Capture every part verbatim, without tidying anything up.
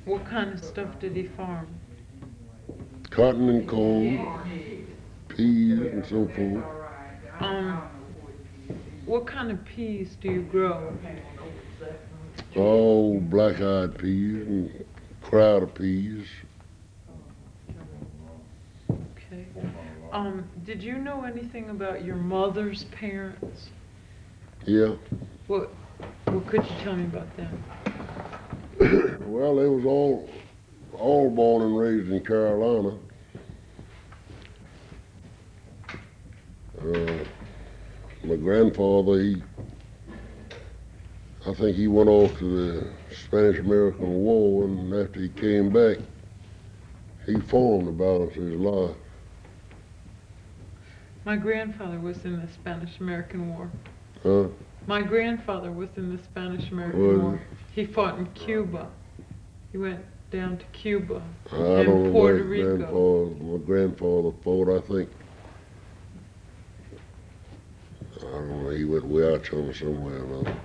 What kind of stuff did he farm? Cotton and corn, peas and so forth. Um, what kind of peas do you grow? All black-eyed peas and crowd of peas. Okay. Um, did you know anything about your mother's parents? Yeah. What, what could you tell me about them? Well, they was all, all born and raised in Carolina. Uh, my grandfather, he, I think he went off to the Spanish-American War, and after he came back, he farmed the balance of his life. My grandfather was in the Spanish-American War. Huh? My grandfather was in the Spanish-American Was War. He fought in Cuba. He went down to Cuba I and don't know Puerto where Rico. grandfather, my grandfather fought, I think. I don't know, he went way out somewhere, somewhere or another.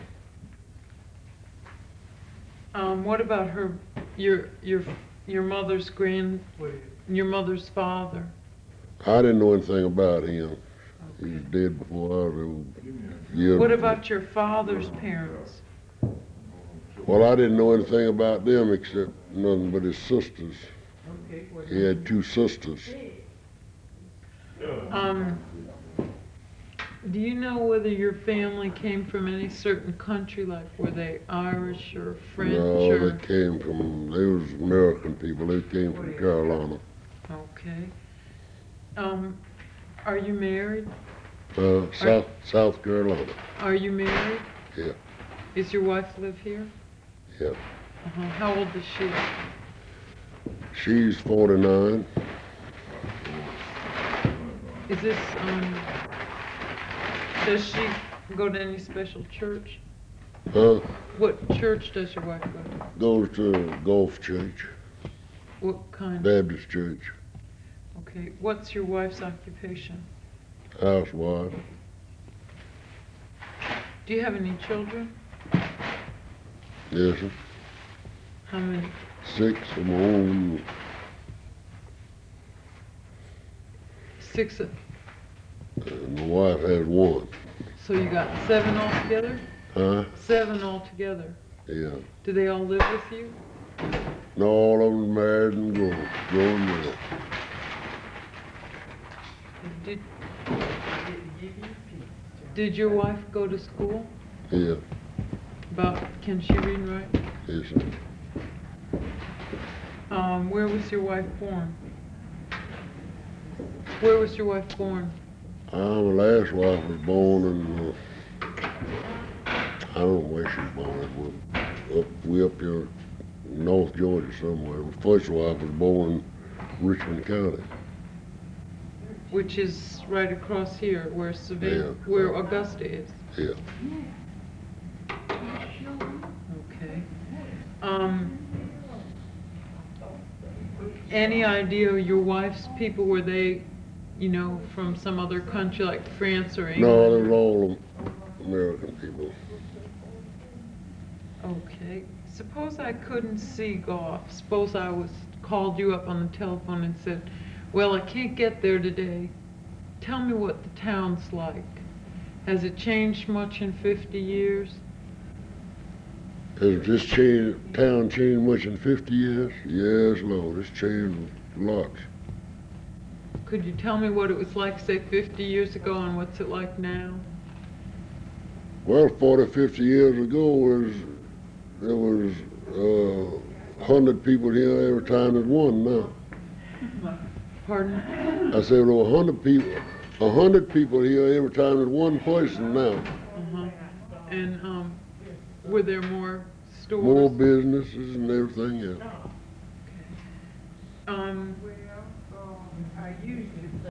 Um, what about her, your, your, your mother's grand, your mother's father? I didn't know anything about him. He was dead before I was a year. What about your father's parents? Well, I didn't know anything about them except nothing but his sisters. He had two sisters. Um, do you know whether your family came from any certain country, like were they Irish or French? No, or? they came from, they was American people. They came from Carolina. Okay. Um, are you married? Uh, South, South Carolina. Are you married? Yeah. Is your wife live here? Yeah. Uh-huh. How old is she? She's forty-nine. Is this, um, does she go to any special church? Huh? What church does your wife go to? Goes to Gulf Church, What kind? Baptist Church. Okay. What's your wife's occupation? Housewife. Do you have any children? Yes, sir. How many? Six of my own. Six. uh, And my wife has one. So you got seven altogether? Huh? Seven altogether. Yeah. Do they all live with you? No, all of them married and grown, growing well. Did, did your wife go to school? Yeah. About, can she read and write? Yes, sir. Um, where was your wife born? Where was your wife born? Uh, my last wife was born in, uh, I don't know where she was born. It was up, way up here, North Georgia somewhere. My first wife was born in Richmond County. Which is right across here, where Savannah, Yeah. where Augusta is. Yeah. Okay. Um, any idea your wife's people, were they, you know, from some other country like France or England? No, they was all American people. Okay. Suppose I couldn't see golf. Suppose I was called you up on the telephone and said, well, I can't get there today. Tell me what the town's like. Has it changed much in fifty years? Has this changed, town changed much in fifty years? Yes, Lord, it's changed lots. Could you tell me what it was like, say, fifty years ago, and what's it like now? Well, forty, fifty years ago, was, there was uh, one hundred people here every time there's one now. Pardon? I said there were one hundred people, one hundred people here every time there's one person now. Uh-huh. And um, were there more stores? More businesses and everything else. Um,